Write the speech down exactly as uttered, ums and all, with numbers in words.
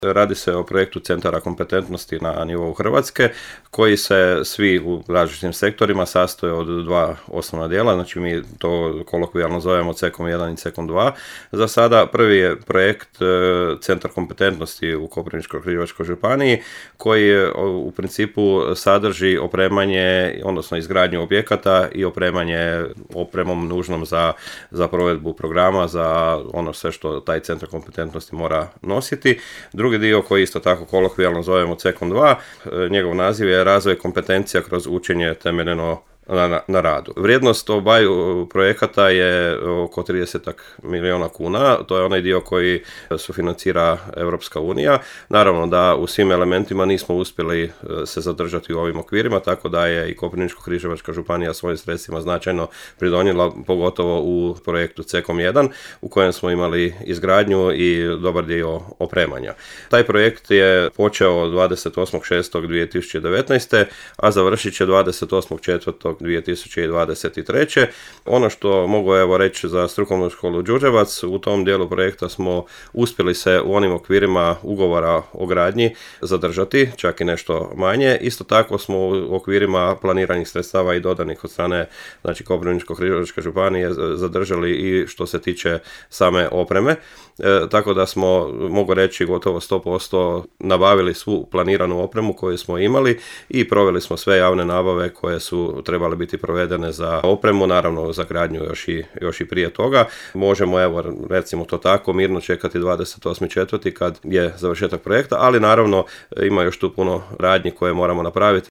Radi se o projektu centara kompetentnosti na nivou Hrvatske, koji se svi u različitim sektorima sastoje od dva osnovna dijela, znači mi to kolokvijalno zovemo cekom jedan i cekom dva. Za sada prvi je projekt Centar kompetentnosti u Koprivničko-križevačkoj županiji, koji u principu sadrži opremanje, odnosno izgradnju objekata i opremanje opremom nužnom za, za provedbu programa, za ono sve što taj centar kompetentnosti mora nositi. Drugi dio koji isto tako kolokvijalno zovemo cekom dva, njegov naziv je razvoj kompetencija kroz učenje temeljeno Na, na radu. Vrijednost obaju projekata je oko trideset milijuna kuna, to je onaj dio koji sufinancira Europska unija. Naravno da u svim elementima nismo uspjeli se zadržati u ovim okvirima, tako da je i Koprivničko-križevačka županija svojim sredstvima značajno pridonijela, pogotovo u projektu cekom jedan, u kojem smo imali izgradnju i dobar dio opremanja. Taj projekt je počeo dvadeset osmog šestog dvije tisuće devetnaeste. a završit će dvadeset osmog četvrtog dvije tisuće dvadeset treće. Ono što mogu evo reći za strukovnu školu Đurđevac, u tom dijelu projekta smo uspjeli se u onim okvirima ugovora o gradnji zadržati, čak i nešto manje. Isto tako smo u okvirima planiranih sredstava i dodanih od strane znači Koprivničko-križevačke županije zadržali i što se tiče same opreme. E, tako da smo, mogu reći, gotovo sto posto nabavili svu planiranu opremu koju smo imali i proveli smo sve javne nabave koje su trebale biti provedene za opremu, naravno za gradnju još i, još i prije toga. Možemo, evo, recimo to tako, mirno čekati dvadeset osmi četvrti kad je završetak projekta, ali naravno ima još tu puno radnji koje moramo napraviti.